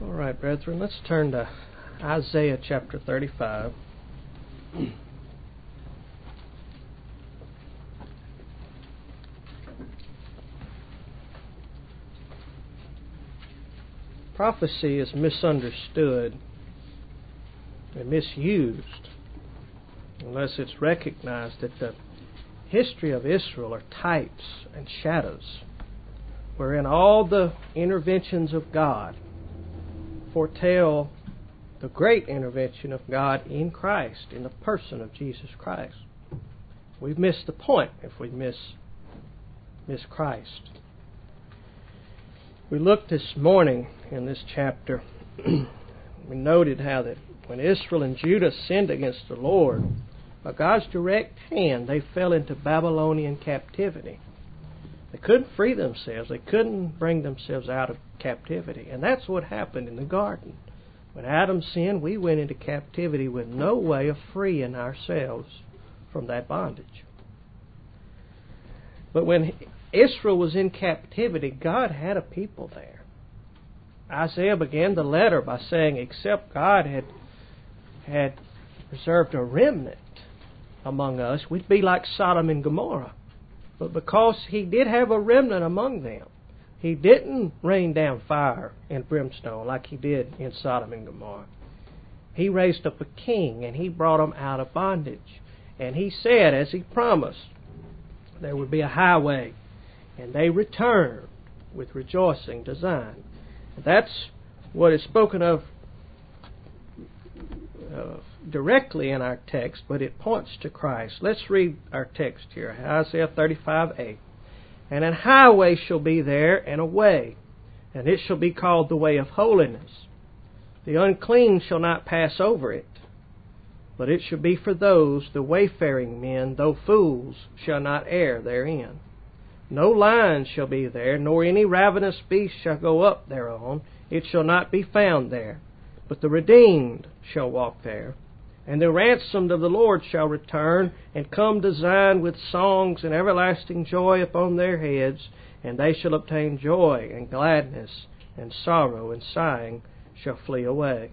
All right, brethren, let's turn to Isaiah chapter 35. Prophecy is misunderstood and misused unless it's recognized that the history of Israel are types and shadows, wherein all the interventions of God foretell the great intervention of God in Christ, in the person of Jesus Christ. We've missed the point if we miss Christ. We looked this morning in this chapter, we noted how that when Israel and Judah sinned against the Lord, by God's direct hand, they fell into Babylonian captivity. They couldn't free themselves. They couldn't bring themselves out of captivity. And that's what happened in the garden. When Adam sinned, we went into captivity with no way of freeing ourselves from that bondage. But when Israel was in captivity, God had a people there. Isaiah began the letter by saying, except God had reserved a remnant among us, we'd be like Sodom and Gomorrah. But because He did have a remnant among them, He didn't rain down fire and brimstone like He did in Sodom and Gomorrah. He raised up a king, and He brought them out of bondage. And He said, as He promised, there would be a highway, and they returned with rejoicing to Zion. That's what is spoken of directly in our text, but it points to Christ. Let's read our text here, Isaiah 35:8. And an highway shall be there, and a way, and it shall be called the way of holiness. The unclean shall not pass over it, but it shall be for those, the wayfaring men, though fools, shall not err therein. No lion shall be there, nor any ravenous beast shall go up thereon. It shall not be found there. But the redeemed shall walk there. And the ransomed of the Lord shall return, and come to Zion with songs and everlasting joy upon their heads. And they shall obtain joy and gladness, and sorrow and sighing shall flee away.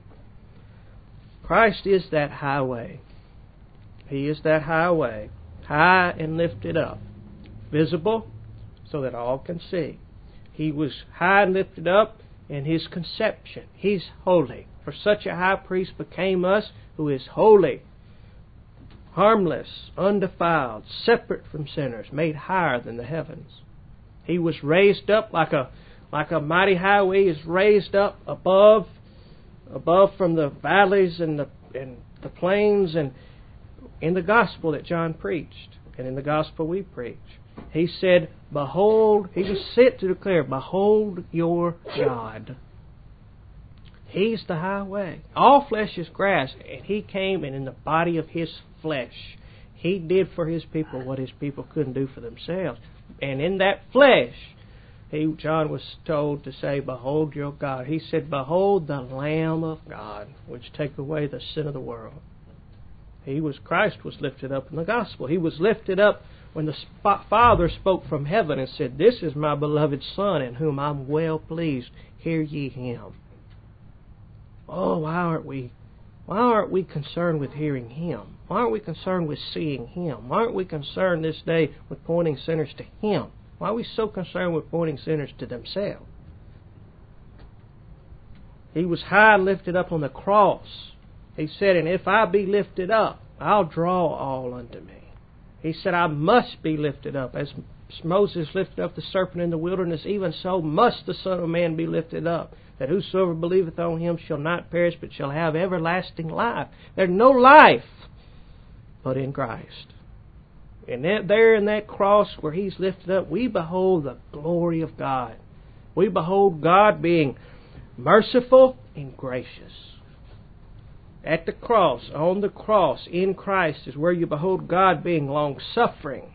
Christ is that highway. He is that highway, high and lifted up, visible so that all can see. He was high and lifted up in His conception. He's holy. For such a high priest became us, who is holy, harmless, undefiled, separate from sinners, made higher than the heavens. He was raised up like a mighty highway is raised up above from the valleys and the plains, and in the gospel that John preached, and in the gospel we preach. He said, behold, He was sent to declare, behold your God. He's the highway. All flesh is grass, and He came, and in the body of His flesh, He did for His people what His people couldn't do for themselves. And in that flesh, John was told to say, behold your God. He said, behold the Lamb of God, which take away the sin of the world. Christ was lifted up in the gospel. He was lifted up when the Father spoke from heaven and said, this is my beloved Son, in whom I'm well pleased. Hear ye Him. Oh, why aren't we concerned with hearing Him? Why aren't we concerned with seeing Him? Why aren't we concerned this day with pointing sinners to Him? Why are we so concerned with pointing sinners to themselves? He was high and lifted up on the cross. He said, and if I be lifted up, I'll draw all unto me. He said, I must be lifted up. As Moses lifted up the serpent in the wilderness, even so must the Son of Man be lifted up, that whosoever believeth on Him shall not perish, but shall have everlasting life. There's no life but in Christ. And there in that cross where He's lifted up, we behold the glory of God. We behold God being merciful and gracious. At the cross, on the cross, in Christ, is where you behold God being long-suffering.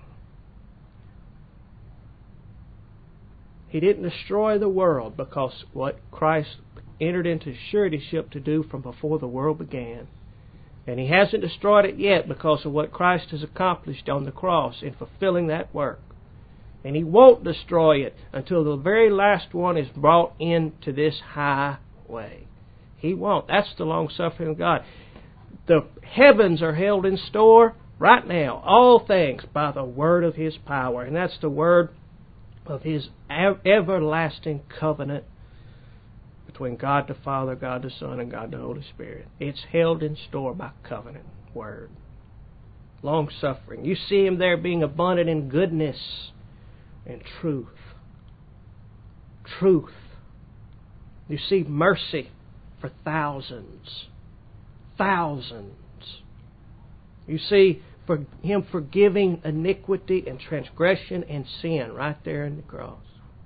He didn't destroy the world because what Christ entered into suretyship to do from before the world began. And He hasn't destroyed it yet because of what Christ has accomplished on the cross in fulfilling that work. And He won't destroy it until the very last one is brought into this high way. He won't. That's the long-suffering of God. The heavens are held in store right now, all things, by the word of His power. And that's the word of His everlasting covenant between God the Father, God the Son, and God the Holy Spirit. It's held in store by covenant word. Long-suffering. You see Him there being abundant in goodness and truth. Truth. You see mercy for thousands. Thousands. You see for Him forgiving iniquity and transgression and sin right there in the cross.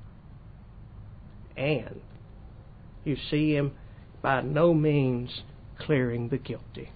And you see Him by no means clearing the guilty.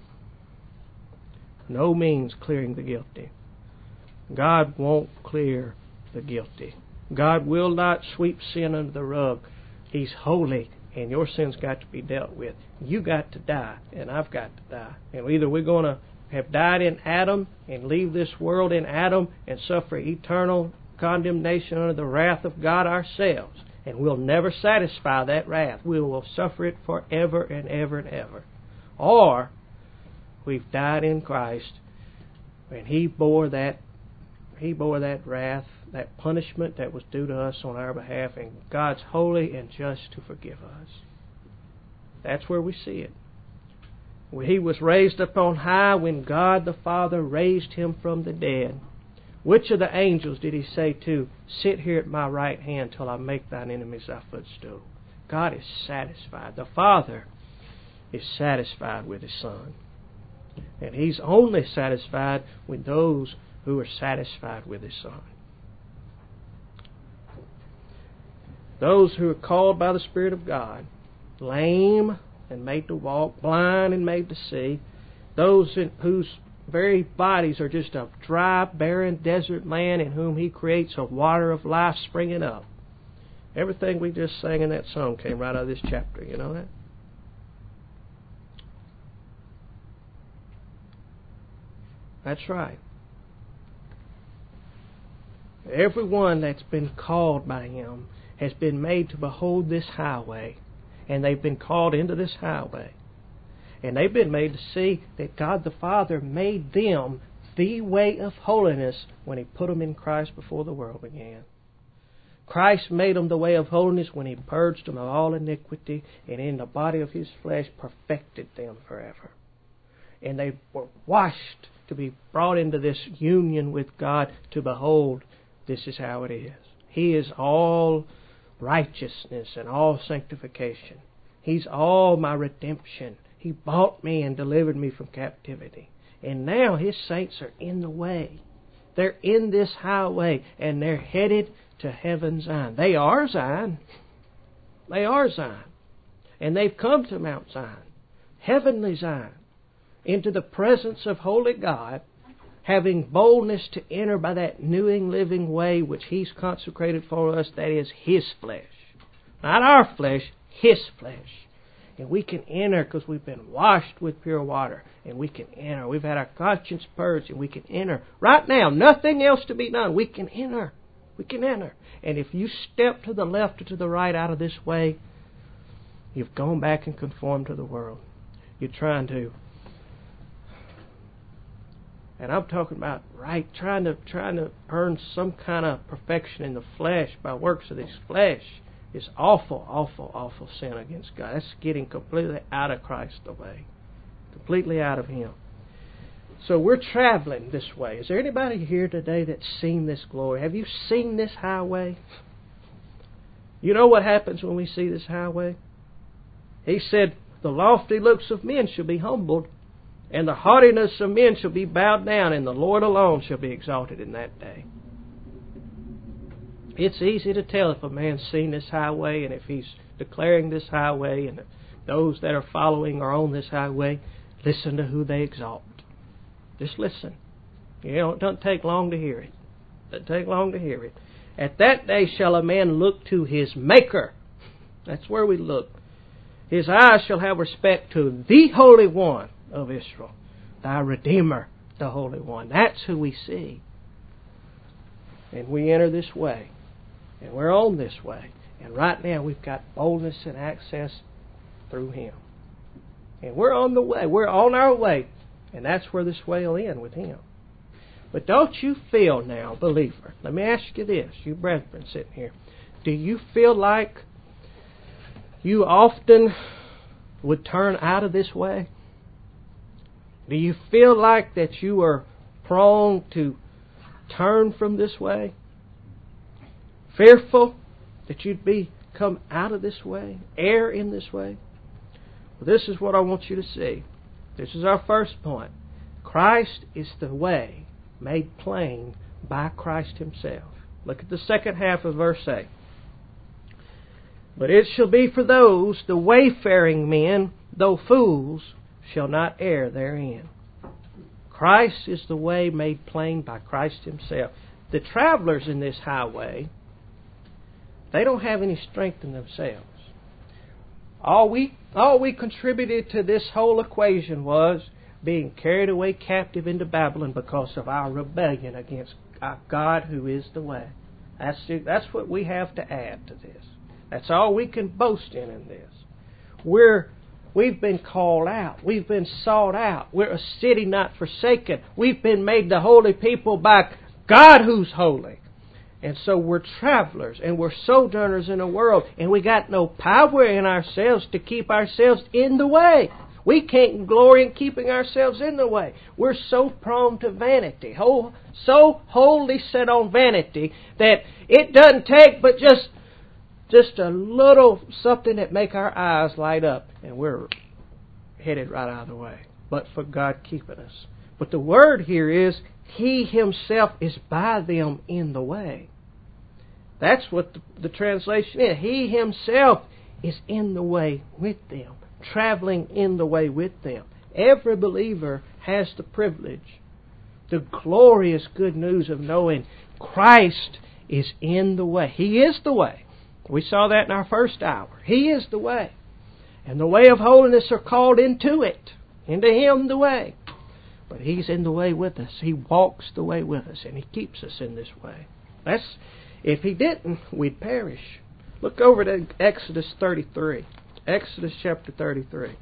No means clearing the guilty. God won't clear the guilty. God will not sweep sin under the rug. He's holy, and your sin's got to be dealt with. You got to die, and I've got to die. And either we're going to have died in Adam and leave this world in Adam and suffer eternal condemnation under the wrath of God ourselves, and we'll never satisfy that wrath. We will suffer it forever and ever and ever. Or we've died in Christ, and He bore that wrath, that punishment that was due to us on our behalf, and God's holy and just to forgive us. That's where we see it. When He was raised up on high, when God the Father raised Him from the dead, which of the angels did He say to, sit here at my right hand till I make thine enemies thy footstool? God is satisfied. The Father is satisfied with His Son. And He's only satisfied with those who are satisfied with His Son. Those who are called by the Spirit of God, lame and made to walk, blind and made to see, those whose very bodies are just a dry, barren desert land in whom He creates a water of life springing up. Everything we just sang in that song came right out of this chapter. You know that? That's right. Everyone that's been called by Him has been made to behold this highway, and they've been called into this highway. And they've been made to see that God the Father made them the way of holiness when He put them in Christ before the world began. Christ made them the way of holiness when He purged them of all iniquity, and in the body of His flesh perfected them forever. And they were washed to be brought into this union with God, to behold, this is how it is. He is all righteousness and all sanctification. He's all my redemption. He bought me and delivered me from captivity. And now His saints are in the way. They're in this highway, and they're headed to heaven Zion. They are Zion. They are Zion. And they've come to Mount Zion, heavenly Zion, into the presence of holy God, having boldness to enter by that new and living way which He's consecrated for us, that is His flesh. Not our flesh, His flesh. And we can enter because we've been washed with pure water. And we can enter. We've had our conscience purged, and we can enter. Right now, nothing else to be done. We can enter. We can enter. And if you step to the left or to the right out of this way, you've gone back and conformed to the world. You're trying to. And I'm talking about trying to earn some kind of perfection in the flesh by works of this flesh is awful, awful, awful sin against God. That's getting completely out of Christ the way. Completely out of Him. So we're traveling this way. Is there anybody here today that's seen this glory? Have you seen this highway? You know what happens when we see this highway? He said, the lofty looks of men shall be humbled, and the haughtiness of men shall be bowed down, and the Lord alone shall be exalted in that day. It's easy to tell if a man's seen this highway, and if he's declaring this highway, and if those that are following are on this highway. Listen to who they exalt. Just listen. You know, it doesn't take long to hear it. It doesn't take long to hear it. At that day shall a man look to his Maker. That's where we look. His eyes shall have respect to the Holy One of Israel, thy Redeemer, the Holy One. That's who we see. And we enter this way. And we're on this way. And right now we've got boldness and access through Him. And we're on the way. We're on our way. And that's where this way will end, with Him. But don't you feel now, believer, let me ask you this, you brethren sitting here, do you feel like you often would turn out of this way? Do you feel like that you are prone to turn from this way? Fearful that you'd come out of this way, err in this way? Well, this is what I want you to see. This is our first point. Christ is the way made plain by Christ Himself. Look at the second half of verse 8. But it shall be for those, the wayfaring men, though fools, shall not err therein. Christ is the way made plain by Christ Himself. The travelers in this highway, they don't have any strength in themselves. All we contributed to this whole equation was being carried away captive into Babylon because of our rebellion against our God who is the way. That's what we have to add to this. That's all we can boast in this. We've been called out. We've been sought out. We're a city not forsaken. We've been made the holy people by God who's holy. And so we're travelers and we're sojourners in the world, and we got no power in ourselves to keep ourselves in the way. We can't glory in keeping ourselves in the way. We're so prone to vanity, so wholly set on vanity that it doesn't take but just a little something that make our eyes light up, and we're headed right out of the way. But for God keeping us. But the word here is, He Himself is by them in the way. That's what the translation is. He Himself is in the way with them, traveling in the way with them. Every believer has the privilege, the glorious good news of knowing Christ is in the way. He is the way. We saw that in our first hour. He is the way. And the way of holiness are called into it. Into Him the way. But He's in the way with us. He walks the way with us. And He keeps us in this way. If He didn't, we'd perish. Look over to Exodus 33. Exodus chapter 33.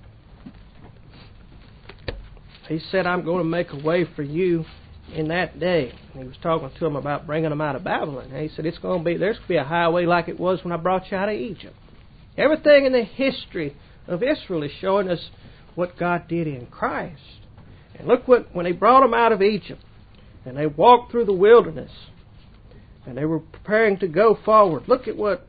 He said, I'm going to make a way for you in that day. And He was talking to them about bringing them out of Babylon. And He said, there's going to be a highway like it was when I brought you out of Egypt. Everything in the history of Israel is showing us what God did in Christ. And look when He brought them out of Egypt, and they walked through the wilderness, and they were preparing to go forward. Look at what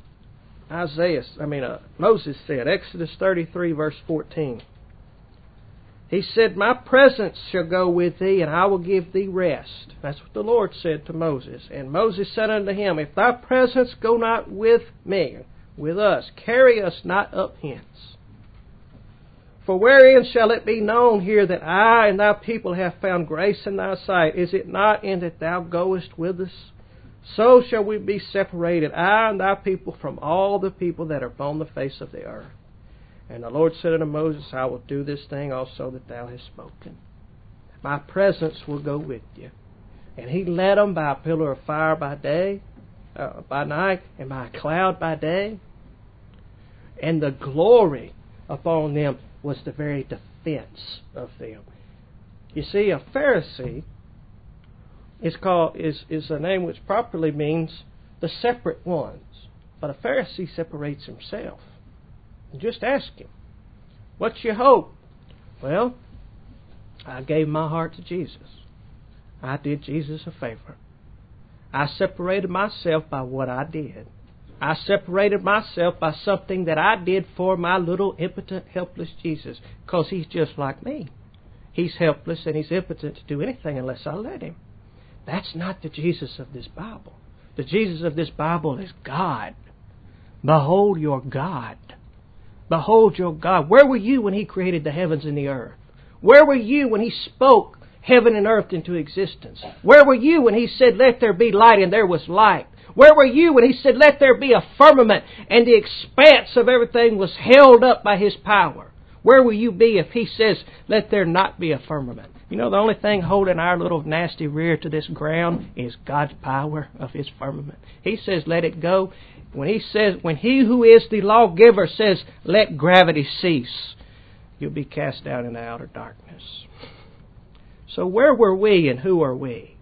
Moses said, Exodus 33, verse 14. He said, my presence shall go with thee, and I will give thee rest. That's what the Lord said to Moses. And Moses said unto him, if thy presence go not with me, with us, carry us not up hence. For wherein shall it be known here that I and thy people have found grace in thy sight? Is it not in that thou goest with us? So shall we be separated, I and thy people, from all the people that are upon the face of the earth. And the Lord said unto Moses, I will do this thing also that thou hast spoken. My presence will go with you. And He led them by a pillar of fire by night, and by a cloud by day. And the glory upon them was the very defense of them. You see, a Pharisee is a name which properly means the separate ones. But a Pharisee separates himself. Just ask him, what's your hope? Well, I gave my heart to Jesus. I did Jesus a favor. I separated myself by what I did. I separated myself by something that I did for my little impotent, helpless Jesus, because He's just like me. He's helpless and He's impotent to do anything unless I let Him. That's not the Jesus of this Bible. The Jesus of this Bible is God. Behold your God. Behold your God. Where were you when He created the heavens and the earth? Where were you when He spoke heaven and earth into existence? Where were you when He said, let there be light, and there was light? Where were you when He said, let there be a firmament, and the expanse of everything was held up by His power? Where will you be if He says, let there not be a firmament? You know, the only thing holding our little nasty rear to this ground is God's power of His firmament. He says, let it go. When he who is the lawgiver says, let gravity cease, you'll be cast down into outer darkness. So where were we and who are we?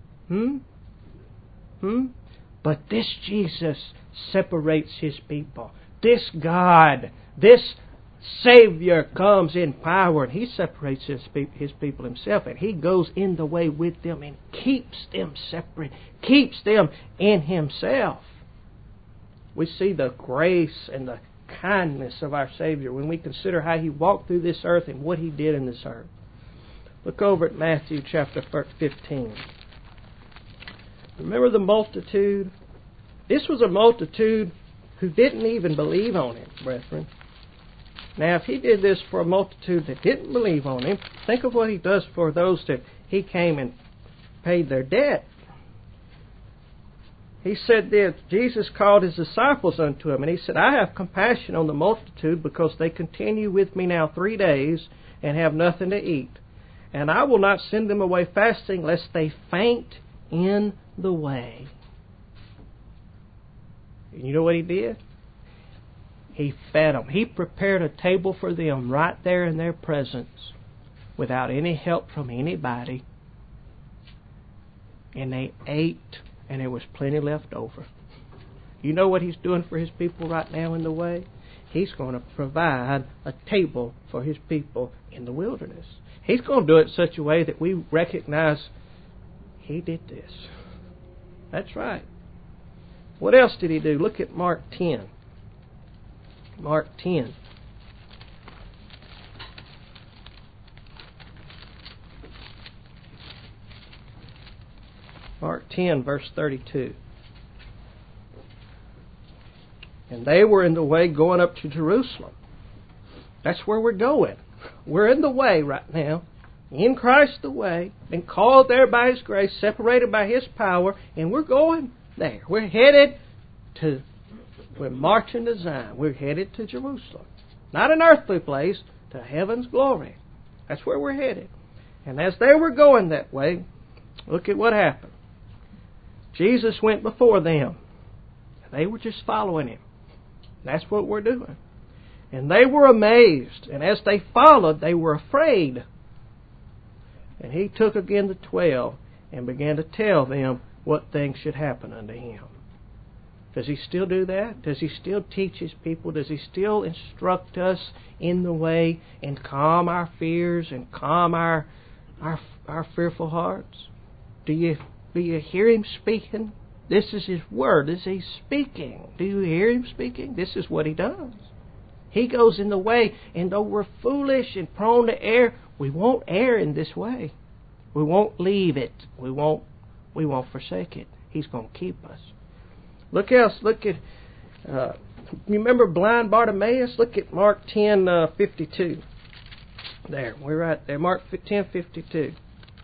But this Jesus separates His people. This God, this Savior comes in power, and He separates His people Himself, and He goes in the way with them and keeps them separate, keeps them in Himself. We see the grace and the kindness of our Savior when we consider how He walked through this earth and what He did in this earth. Look over at Matthew chapter 15. Remember the multitude? This was a multitude who didn't even believe on Him, brethren. Now, if He did this for a multitude that didn't believe on Him, think of what He does for those that He came and paid their debt. He said this, Jesus called His disciples unto Him, and He said, I have compassion on the multitude because they continue with me now 3 days and have nothing to eat. And I will not send them away fasting, lest they faint in the way. And you know what He did? He fed them. He prepared a table for them right there in their presence without any help from anybody. And they ate, and there was plenty left over. You know what He's doing for His people right now in the way? He's going to provide a table for His people in the wilderness. He's going to do it in such a way that we recognize He did this. That's right. What else did He do? Look at Mark 10. Mark 10. Mark 10, verse 32. And they were in the way going up to Jerusalem. That's where we're going. We're in the way right now. In Christ the way. Been called there by His grace, separated by His power, and we're going there. We're marching to Zion. We're headed to Jerusalem. Not an earthly place, to heaven's glory. That's where we're headed. And as they were going that way, look at what happened. Jesus went before them. They were just following Him. That's what we're doing. And they were amazed. And as they followed, they were afraid. And He took again the 12 and began to tell them what things should happen unto Him. Does He still do that? Does He still teach His people? Does He still instruct us in the way and calm our fears and calm our fearful hearts? Do you hear Him speaking? This is His word. This is He speaking. Do you hear Him speaking? This is what He does. He goes in the way, and though we're foolish and prone to err, we won't err in this way. We won't leave it. We won't forsake it. He's going to keep us. Look else. Look at. You remember blind Bartimaeus? Look at Mark 10:52. There, we're right there. Mark 10:52.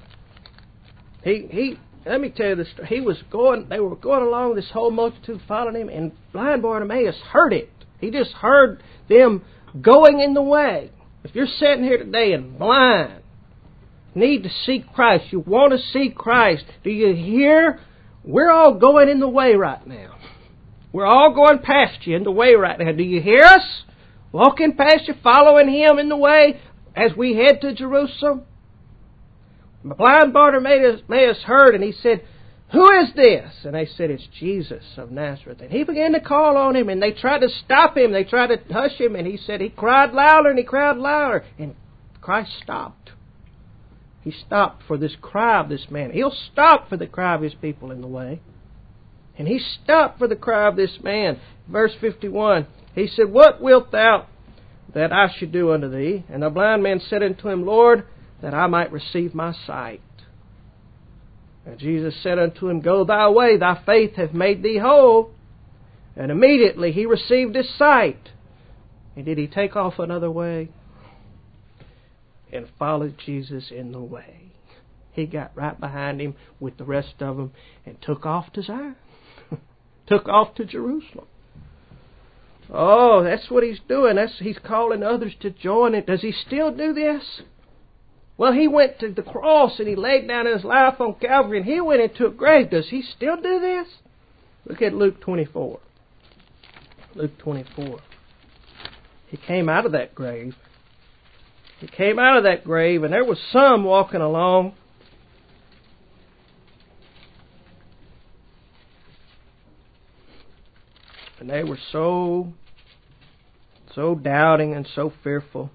He. Let me tell you this. They were going along. This whole multitude following Him, and blind Bartimaeus heard it. He just heard them going in the way. If you're sitting here today and blind, need to seek Christ, you want to see Christ, do you hear? We're all going in the way right now. We're all going past you in the way right now. Do you hear us? Walking past you, following Him in the way as we head to Jerusalem? Blind Bartimaeus heard, and he said, "Who is this?" And they said, "It's Jesus of Nazareth." And he began to call on Him, and they tried to stop Him. They tried to hush Him, and he said, he cried louder, and he cried louder. And Christ stopped. He stopped for this cry of this man. He'll stop for the cry of His people in the way. And He stopped for the cry of this man. Verse 51, He said, "What wilt thou that I should do unto thee?" And the blind man said unto Him, "Lord, that I might receive my sight." And Jesus said unto him, "Go thy way, thy faith hath made thee whole." And immediately he received his sight. And did he take off another way? And followed Jesus in the way. He got right behind Him with the rest of them and took off to Zion. Took off to Jerusalem. Oh, that's what He's doing. He's calling others to join it. Does He still do this? Well, He went to the cross and He laid down His life on Calvary and He went into a grave. Does He still do this? Look at Luke 24. Luke 24. He came out of that grave. He came out of that grave, and there was some walking along. And they were so doubting and so fearful.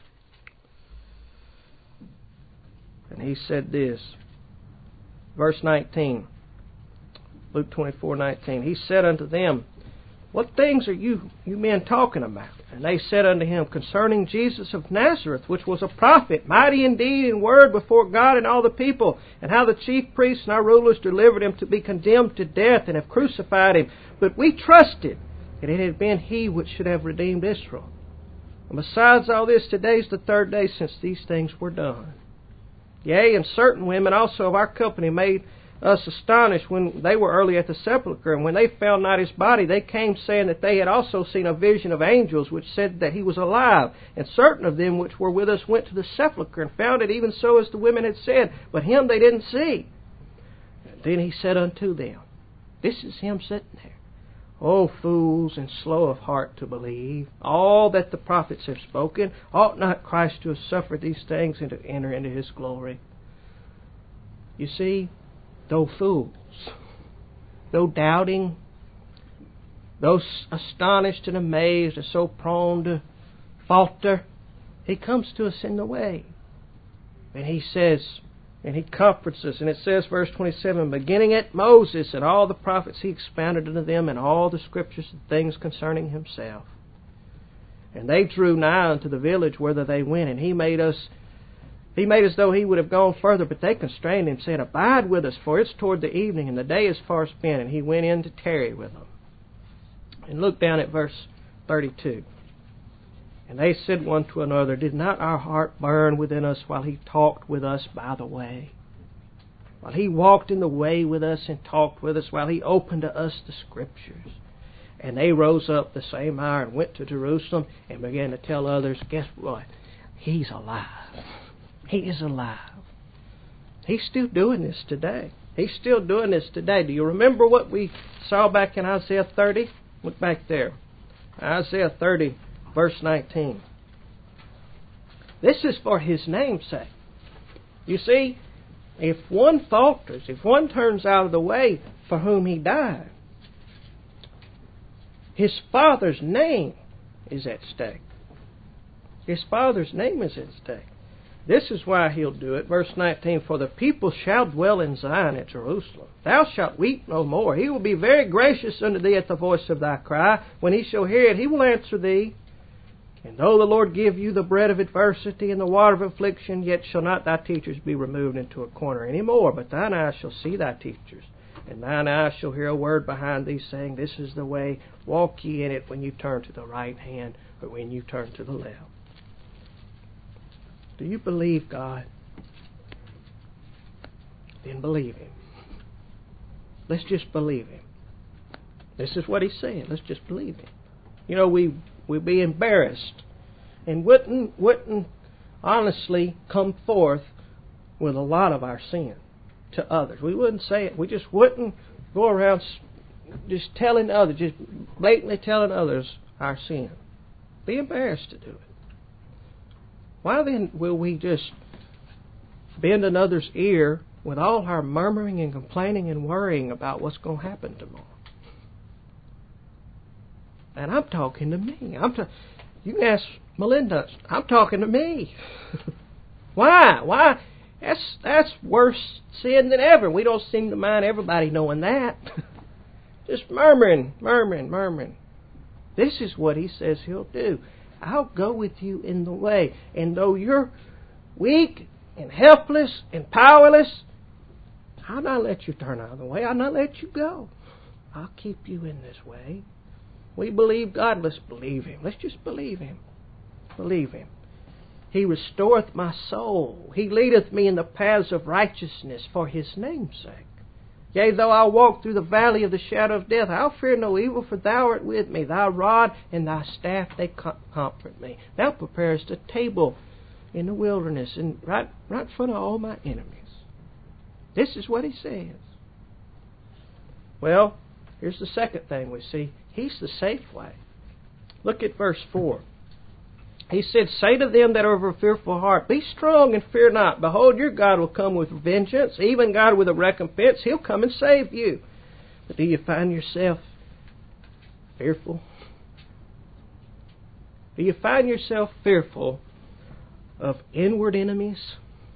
And he said this, verse 19, Luke 24:19. He said unto them, What things are you men talking about? And they said unto him, Concerning Jesus of Nazareth, which was a prophet, mighty in deed and word before God and all the people, and how the chief priests and our rulers delivered him to be condemned to death and have crucified him. But we trusted that it had been he which should have redeemed Israel. And besides all this, today is the third day since these things were done. Yea, and certain women also of our company made us astonished when they were early at the sepulchre. And when they found not his body, they came saying that they had also seen a vision of angels, which said that he was alive. And certain of them which were with us went to the sepulchre, and found it even so as the women had said, but him they didn't see. And then he said unto them, This is him sitting there. O fools and slow of heart to believe all that the prophets have spoken. Ought not Christ to have suffered these things and to enter into his glory? You see, though fools, though doubting, though astonished and amazed and so prone to falter, he comes to us in the way. And he says, and he comforts us. And it says, verse 27, Beginning at Moses and all the prophets, he expounded unto them in all the scriptures and things concerning himself. And they drew nigh unto the village whither they went, and he made as though he would have gone further, but they constrained him, saying, Abide with us, for it's toward the evening, and the day is far spent. And he went in to tarry with them. And look down at verse 32. And they said one to another, Did not our heart burn within us while he talked with us by the way? While he walked in the way with us and talked with us, while he opened to us the Scriptures. And they rose up the same hour and went to Jerusalem and began to tell others, Guess what? He's alive. He is alive. He's still doing this today. He's still doing this today. Do you remember what we saw back in Isaiah 30? Look back there. Isaiah 30. Verse 19. This is for his name's sake. You see, if one falters, if one turns out of the way for whom he died, his Father's name is at stake. His Father's name is at stake. This is why he'll do it. Verse 19, For the people shall dwell in Zion at Jerusalem. Thou shalt weep no more. He will be very gracious unto thee at the voice of thy cry. When he shall hear it, he will answer thee. And though the Lord give you the bread of adversity and the water of affliction, yet shall not thy teachers be removed into a corner any more, but thine eyes shall see thy teachers. And thine eyes shall hear a word behind thee, saying, This is the way, walk ye in it when you turn to the right hand, or when you turn to the left. Do you believe God? Then believe Him. Let's just believe Him. This is what He's saying. Let's just believe Him. You know, we'd be embarrassed and wouldn't honestly come forth with a lot of our sin to others. We wouldn't say it. We just wouldn't go around just telling others, just blatantly telling others our sin. Be embarrassed to do it. Why then will we just bend another's ear with all our murmuring and complaining and worrying about what's going to happen tomorrow? And I'm talking to me. You can ask Melinda. I'm talking to me. Why? Why? That's worse sin than ever. We don't seem to mind everybody knowing that. Just murmuring. This is what He says He'll do. I'll go with you in the way. And though you're weak and helpless and powerless, I'll not let you turn out of the way. I'll not let you go. I'll keep you in this way. We believe God. Let's believe Him. Let's just believe Him. Believe Him. He restoreth my soul. He leadeth me in the paths of righteousness for His name's sake. Yea, though I walk through the valley of the shadow of death, I'll fear no evil, for Thou art with me. Thy rod and Thy staff, they comfort me. Thou preparest a table in the wilderness, and right in front of all my enemies. This is what He says. Well, here's the second thing we see. He's the safe way. Look at verse 4. He said, say to them that are of a fearful heart, be strong and fear not. Behold, your God will come with vengeance, even God with a recompense. He'll come and save you. But do you find yourself fearful? Do you find yourself fearful of inward enemies?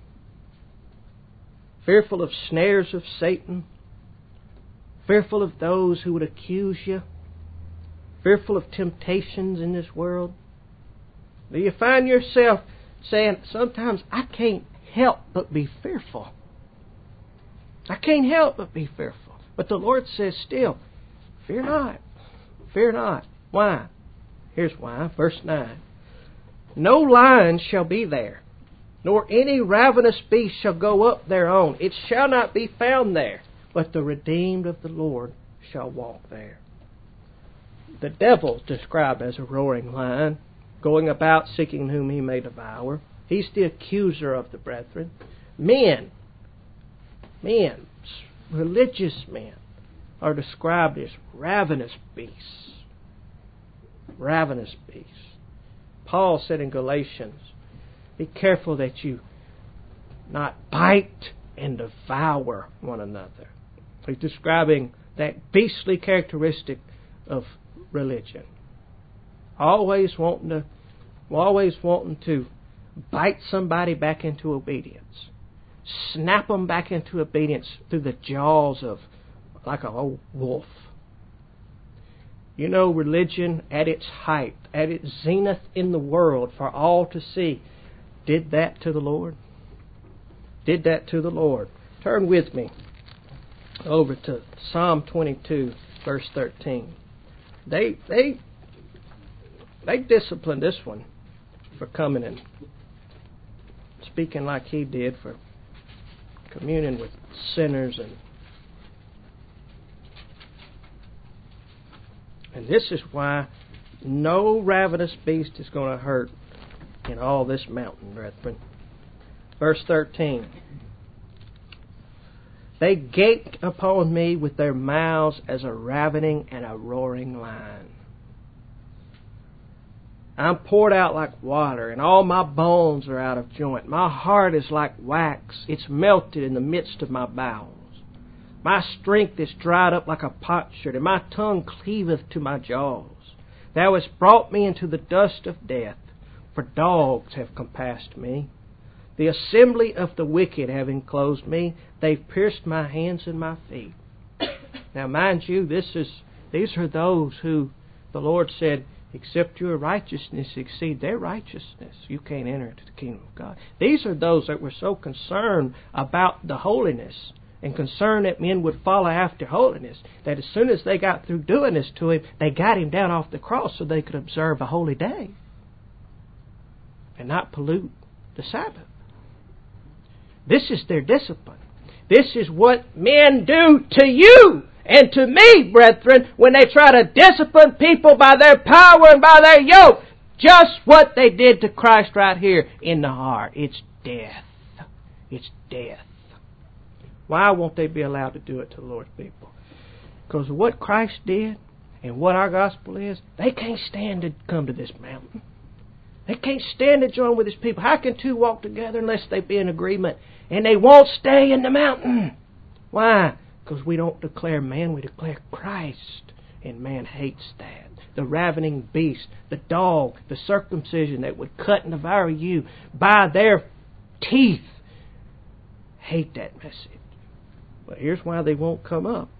Fearful of snares of Satan? Fearful of those who would accuse you? Fearful of temptations in this world? Do you find yourself saying, sometimes I can't help but be fearful? I can't help but be fearful. But the Lord says still, fear not. Fear not. Why? Here's why. Verse 9. No lion shall be there, nor any ravenous beast shall go up thereon. It shall not be found there, but the redeemed of the Lord shall walk there. The devil is described as a roaring lion, going about seeking whom he may devour. He's the accuser of the brethren. Men, religious men, are described as ravenous beasts. Ravenous beasts. Paul said in Galatians, be careful that you not bite and devour one another. He's describing that beastly characteristic of religion. Always wanting to bite somebody back into obedience. Snap them back into obedience through the jaws of like an old wolf. You know, religion at its height, at its zenith in the world for all to see, did that to the Lord. Did that to the Lord. Turn with me over to Psalm 22, verse 13. They disciplined this one for coming and speaking like he did, for communing with sinners, and this is why no ravenous beast is going to hurt in all this mountain, brethren. Verse 13. They gaped upon me with their mouths as a ravening and a roaring lion. I'm poured out like water, and all my bones are out of joint. My heart is like wax. It's melted in the midst of my bowels. My strength is dried up like a potsherd, and my tongue cleaveth to my jaws. Thou hast brought me into the dust of death, for dogs have compassed me. The assembly of the wicked have enclosed me. They've pierced my hands and my feet. Now, mind you, these are those who the Lord said, except your righteousness exceed their righteousness, you can't enter into the kingdom of God. These are those that were so concerned about the holiness and concerned that men would follow after holiness, that as soon as they got through doing this to him, they got him down off the cross so they could observe a holy day and not pollute the Sabbath. This is their discipline. This is what men do to you and to me, brethren, when they try to discipline people by their power and by their yoke. Just what they did to Christ right here in the heart. It's death. It's death. Why won't they be allowed to do it to the Lord's people? Because of what Christ did and what our gospel is, they can't stand to come to this mountain. They can't stand to join with His people. How can two walk together unless they be in agreement? And they won't stay in the mountain. Why? Because we don't declare man, we declare Christ. And man hates that. The ravening beast, the dog, the circumcision that would cut and devour you by their teeth, hate that message. But here's why they won't come up.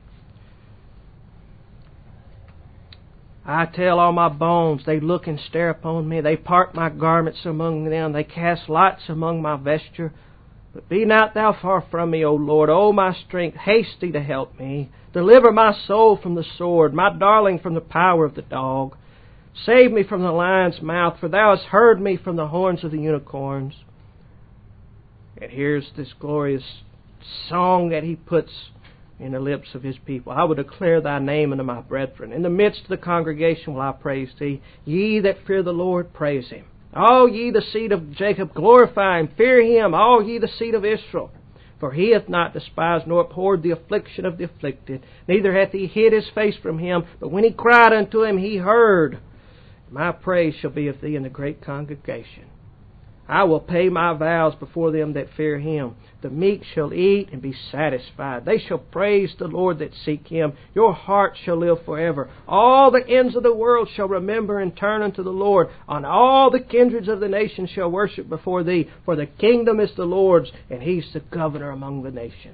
I tell all my bones, they look and stare upon me. They part my garments among them. They cast lots among my vesture. But be not thou far from me, O Lord. O my strength, haste thee to help me. Deliver my soul from the sword, my darling from the power of the dog. Save me from the lion's mouth, for thou hast heard me from the horns of the unicorns. And here's this glorious song that He puts in the lips of His people. I will declare thy name unto my brethren. In the midst of the congregation will I praise thee. Ye that fear the Lord, praise Him. All ye the seed of Jacob, glorify Him. Fear Him, all ye the seed of Israel. For He hath not despised nor abhorred the affliction of the afflicted, neither hath He hid His face from him. But when he cried unto Him, He heard. My praise shall be of Thee in the great congregation. I will pay my vows before them that fear Him. The meek shall eat and be satisfied. They shall praise the Lord that seek Him. Your heart shall live forever. All the ends of the world shall remember and turn unto the Lord. On all the kindreds of the nations shall worship before Thee. For the kingdom is the Lord's, and He's the governor among the nations.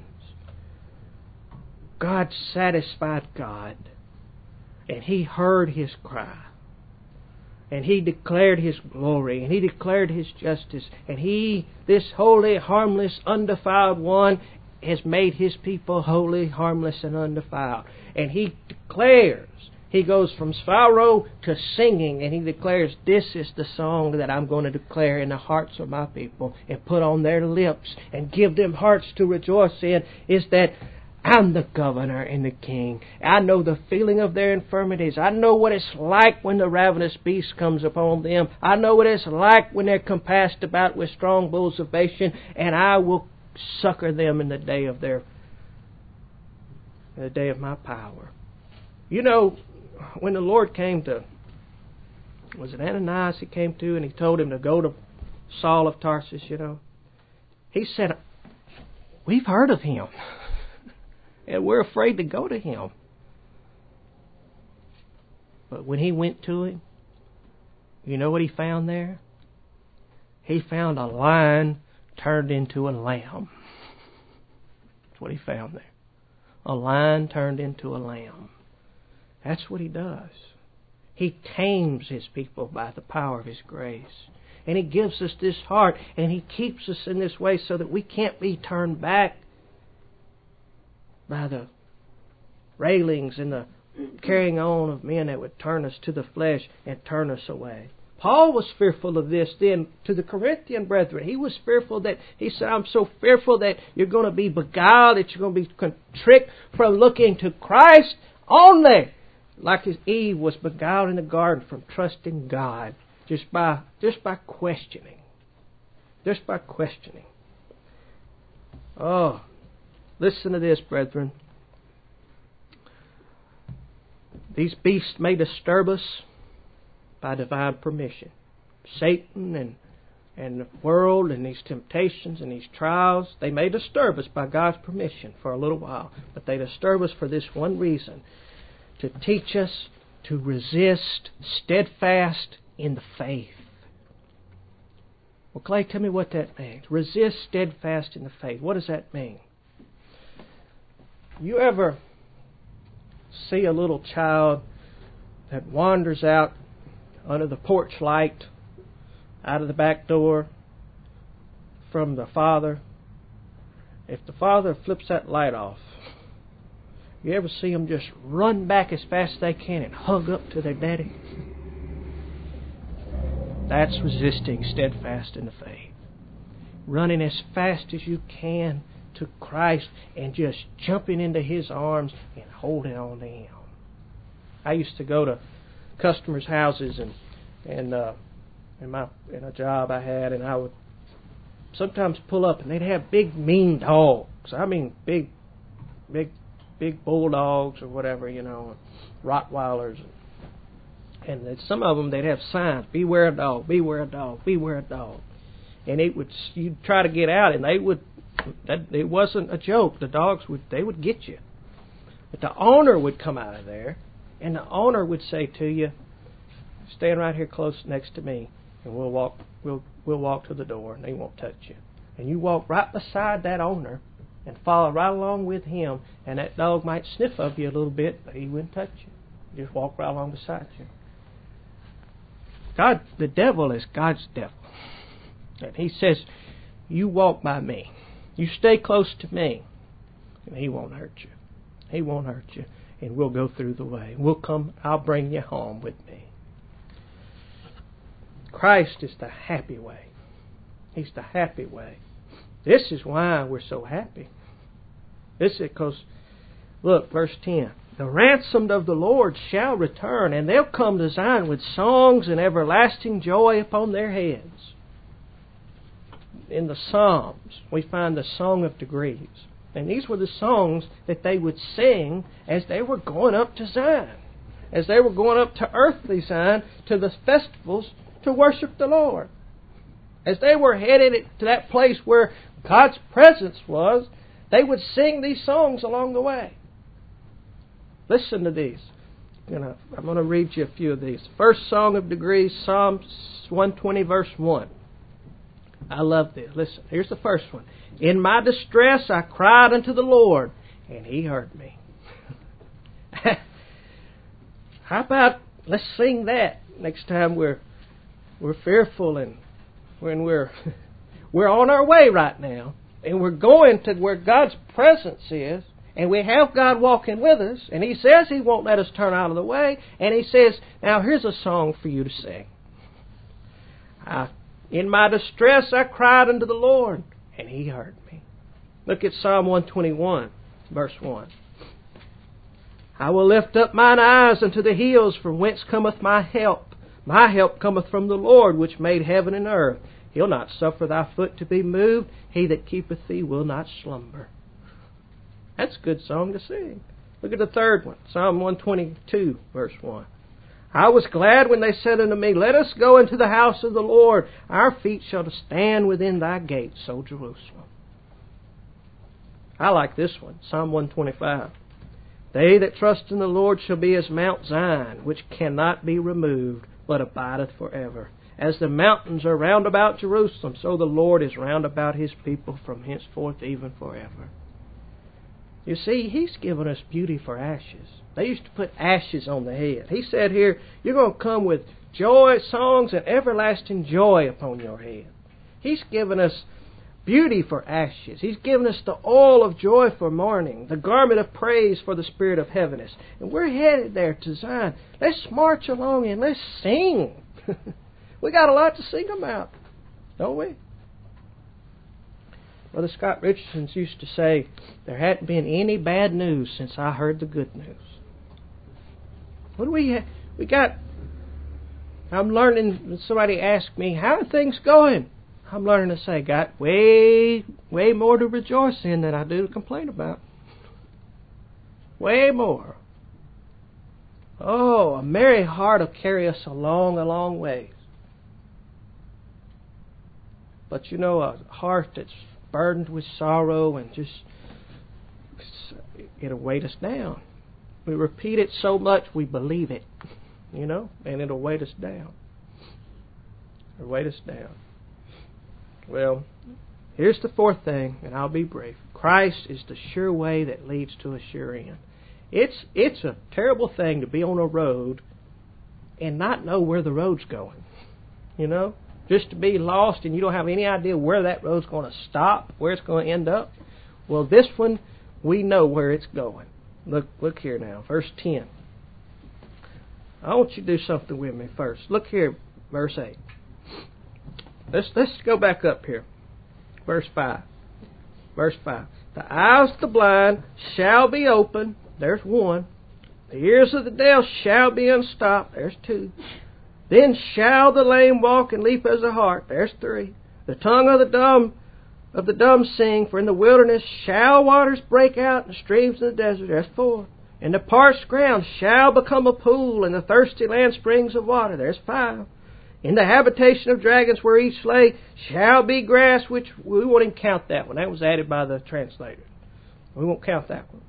God satisfied God, and He heard His cry. And He declared His glory, and He declared His justice. And He, this holy, harmless, undefiled One, has made His people holy, harmless, and undefiled. And He declares, He goes from sorrow to singing, and He declares, this is the song that I'm going to declare in the hearts of my people and put on their lips and give them hearts to rejoice in, is that I'm the governor and the king. I know the feeling of their infirmities. I know what it's like when the ravenous beast comes upon them. I know what it's like when they're compassed about with strong bulls of Bashan, and I will succor them in the day of my power. You know, when the Lord came to, was it Ananias He came to, and He told him to go to Saul of Tarsus, you know, He said, we've heard of him. And we're afraid to go to him. But when he went to him, you know what he found there? He found a lion turned into a lamb. That's what he found there. A lion turned into a lamb. That's what He does. He tames His people by the power of His grace. And He gives us this heart, and He keeps us in this way so that we can't be turned back by the railings and the carrying on of men that would turn us to the flesh and turn us away. Paul was fearful of this then to the Corinthian brethren. He was fearful that, he said, I'm so fearful that you're going to be beguiled, that you're going to be tricked from looking to Christ only. Like as Eve was beguiled in the garden from trusting God just by questioning. Just by questioning. Oh, listen to this, brethren. These beasts may disturb us by divine permission. Satan and the world and these temptations and these trials, they may disturb us by God's permission for a little while. But they disturb us for this one reason: to teach us to resist steadfast in the faith. Well, Clay, tell me what that means. Resist steadfast in the faith. What does that mean? You ever see a little child that wanders out under the porch light, out of the back door from the father? If the father flips that light off, you ever see them just run back as fast as they can and hug up to their daddy? That's resisting steadfast in the faith. Running as fast as you can to Christ and just jumping into His arms and holding on to Him. I used to go to customers' houses and in a job I had, and I would sometimes pull up and they'd have big mean dogs. I mean big bulldogs or whatever, you know, Rottweilers. And some of them, they'd have signs: beware a dog, beware a dog, beware a dog. And you'd try to get out, and it wasn't a joke. The dogs would get you. But the owner would come out of there, and the owner would say to you, stand right here close next to me, and we'll walk to the door, and they won't touch you. And you walk right beside that owner and follow right along with him, and that dog might sniff of you a little bit, but he wouldn't touch you. You just walk right along beside you. God, the devil is God's devil. And he says, you walk by me. You stay close to me, and he won't hurt you. He won't hurt you. And we'll go through the way. I'll bring you home with me. Christ is the happy way. He's the happy way. This is why we're so happy. This is because, look, verse 10. The ransomed of the Lord shall return, and they'll come to Zion with songs and everlasting joy upon their heads. In the Psalms, we find the Song of Degrees. And these were the songs that they would sing as they were going up to Zion. as they were going up to earthly Zion, to the festivals, to worship the Lord. As they were headed to that place where God's presence was, they would sing these songs along the way. Listen to these. I'm going to read you a few of these. First Song of Degrees, Psalm 120, verse 1. I love this. Listen, here's the first one. In my distress I cried unto the Lord, and He heard me. How about let's sing that next time we're fearful and when we're on our way right now and we're going to where God's presence is, and we have God walking with us, and He says He won't let us turn out of the way, and He says, now here's a song for you to sing. In my distress I cried unto the Lord, and He heard me. Look at Psalm 121, verse 1. I will lift up mine eyes unto the hills, from whence cometh my help. My help cometh from the Lord, which made heaven and earth. He'll not suffer thy foot to be moved. He that keepeth thee will not slumber. That's a good song to sing. Look at the third one, Psalm 122, verse 1. I was glad when they said unto me, let us go into the house of the Lord. Our feet shall stand within thy gates, O Jerusalem. I like this one, Psalm 125. They that trust in the Lord shall be as Mount Zion, which cannot be removed, but abideth forever. As the mountains are round about Jerusalem, so the Lord is round about His people from henceforth even forever. You see, He's given us beauty for ashes. They used to put ashes on the head. He said here, you're going to come with joy, songs, and everlasting joy upon your head. He's given us beauty for ashes. He's given us the oil of joy for mourning, the garment of praise for the spirit of heaviness. And we're headed there to Zion. Let's march along and let's sing. We got a lot to sing about, don't we? Brother Scott Richardson used to say, there hadn't been any bad news since I heard the good news. What do we got? I'm learning, when somebody asks me, how are things going? I'm learning to say, got way more to rejoice in than I do to complain about. Way more. Oh, a merry heart will carry us a long ways. But you know, a heart that's burdened with sorrow and just, it'll weight us down. We repeat it so much we believe it, you know, and it'll weight us down. It'll weight us down. Well, here's the fourth thing, and I'll be brief. Christ is the sure way that leads to a sure end. It's a terrible thing to be on a road and not know where the road's going, you know? Just to be lost and you don't have any idea where that road's going to stop, where it's going to end up. Well, this one, we know where it's going. Look here now, verse 10. I want you to do something with me first. Look here, verse 8. Let's go back up here. Verse 5. Verse 5. The eyes of the blind shall be opened. There's one. The ears of the deaf shall be unstopped. There's two. Then shall the lame walk and leap as a hart. There's three. The tongue of the dumb sing, for in the wilderness shall waters break out and streams in the desert. There's four. And the parched ground shall become a pool, and the thirsty land springs of water. There's five. In the habitation of dragons where each lay shall be grass, which we won't even count that one. That was added by the translator. We won't count that one.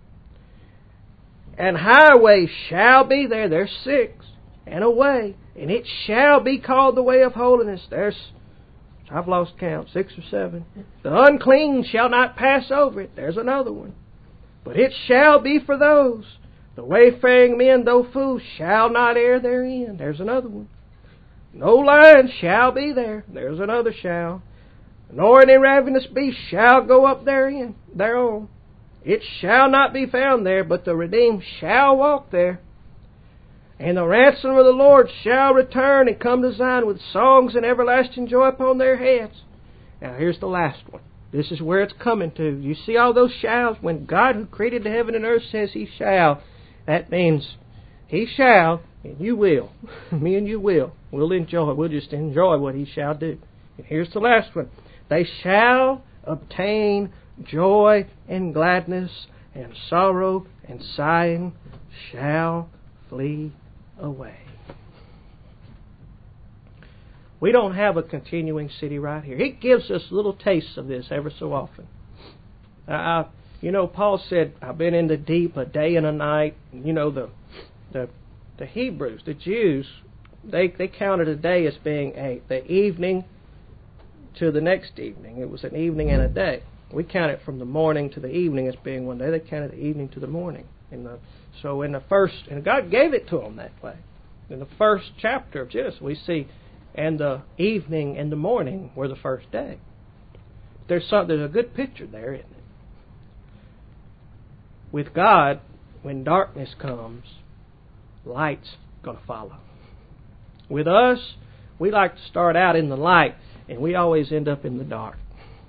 And highways shall be there. There's six. And a way. And it shall be called the way of holiness. I've lost count, 6 or 7. The unclean shall not pass over it. There's another one. But it shall be for those. The wayfaring men, though fools, shall not err therein. There's another one. No lion shall be there. There's another shall. Nor any ravenous beast shall go up thereon. It shall not be found there, but the redeemed shall walk there. And the ransom of the Lord shall return and come to Zion with songs and everlasting joy upon their heads. Now here's the last one. This is where it's coming to. You see all those shalls? When God who created the heaven and earth says He shall, that means He shall, and you will. Me and you will. We'll enjoy. We'll just enjoy what He shall do. And here's the last one. They shall obtain joy and gladness, and sorrow and sighing shall flee away. We don't have a continuing city right here. He gives us little tastes of this ever so often. Paul said, I've been in the deep a day and a night. The Hebrews, the Jews, they counted a day as being the evening to the next evening. It was an evening and a day. We count it from the morning to the evening as being one day. They counted the evening to the morning. And God gave it to them that way. In the first chapter of Genesis, we see, and the evening and the morning were the first day. There's a good picture there, isn't it? With God, when darkness comes, light's going to follow. With us, we like to start out in the light, and we always end up in the dark.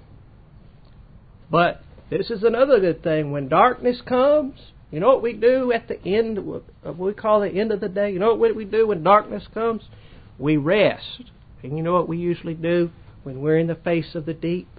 But this is another good thing. When darkness comes, you know what we do at the end of what we call the end of the day? You know what we do when darkness comes? We rest. And you know what we usually do when we're in the face of the deep?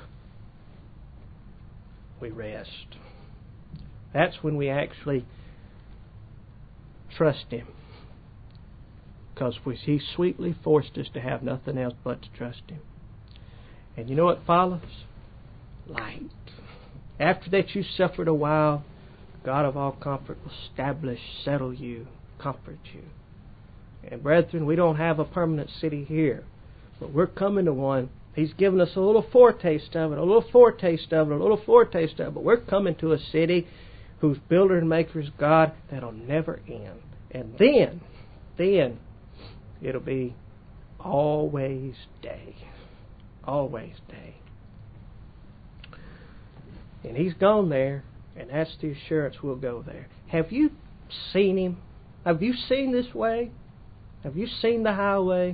We rest. That's when we actually trust Him. Because He sweetly forced us to have nothing else but to trust Him. And you know what follows? Light. After that you suffered a while, God of all comfort will establish, settle you, comfort you. And brethren, we don't have a permanent city here, but we're coming to one. He's given us a little foretaste of it, a little foretaste of it, a little foretaste of it. But we're coming to a city whose builder and maker is God that'll never end. And then it'll be always day. Always day. And He's gone there, and that's the assurance we'll go there. Have you seen Him? Have you seen this way? Have you seen the highway?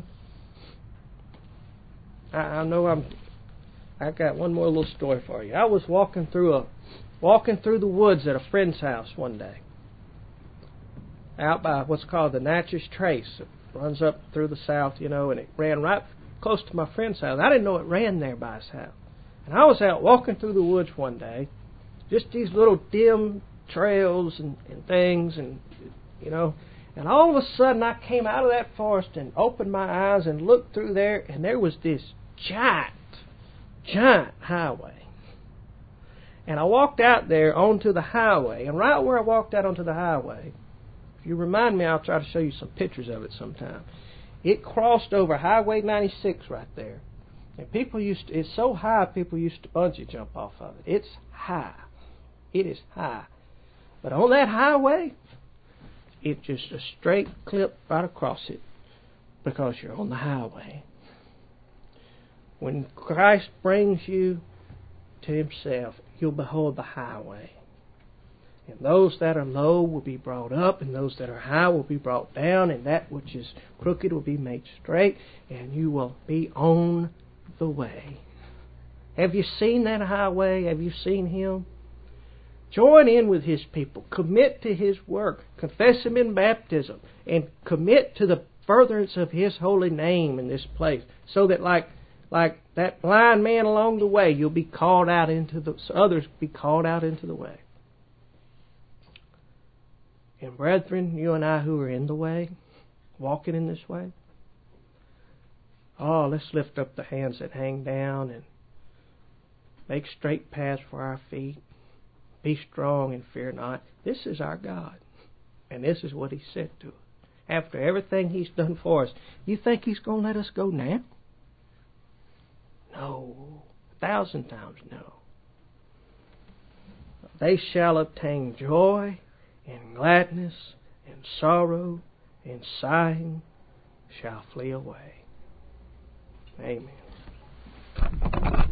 I got one more little story for you. I was walking through the woods at a friend's house one day, out by what's called the Natchez Trace. It runs up through the south, and it ran right close to my friend's house. I didn't know it ran there by his house. And I was out walking through the woods one day, just these little dim trails and things, and and all of a sudden I came out of that forest and opened my eyes and looked through there, and there was this giant highway. And I walked out there onto the highway, and right where I walked out onto the highway, if you remind me, I'll try to show you some pictures of it sometime. It crossed over Highway 96 right there. And it's so high, people used to bungee jump off of it. It's high. It is high. But on that highway, it's just a straight clip right across it, because you're on the highway. When Christ brings you to Himself, you'll behold the highway. And those that are low will be brought up, and those that are high will be brought down, and that which is crooked will be made straight, and you will be on the way. Have you seen that highway? Have you seen Him? Join in with His people. Commit to His work. Confess Him in baptism. And commit to the furtherance of His holy name in this place. So that like that blind man along the way, you'll be called out others be called out into the way. And brethren, you and I who are in the way, walking in this way, let's lift up the hands that hang down and make straight paths for our feet. Be strong and fear not. This is our God. And this is what He said to us. After everything He's done for us, you think He's going to let us go now? No. 1,000 times no. They shall obtain joy and gladness and sorrow and sighing shall flee away. Amen.